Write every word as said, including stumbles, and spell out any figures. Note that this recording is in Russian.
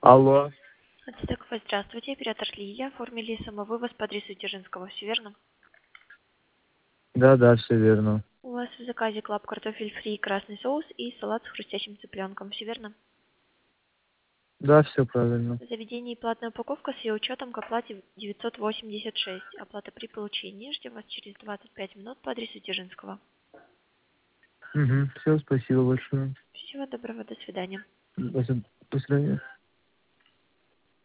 Алло. Ацтекова, здравствуйте, оператор Лия. Оформили самовывоз по адресу Дзержинского, все верно? Да, да, все верно. У вас в заказе клаб картофель фри, красный соус и салат с хрустящим цыпленком, все верно? Да, все правильно. Заведение и платная упаковка с ее учетом к оплате девятьсот восемьдесят шесть. Оплата при получении. Ждем вас через двадцать пять минут по адресу Дзержинского. Угу. Все, спасибо большое. Всего доброго, до свидания. До свид- до свидания.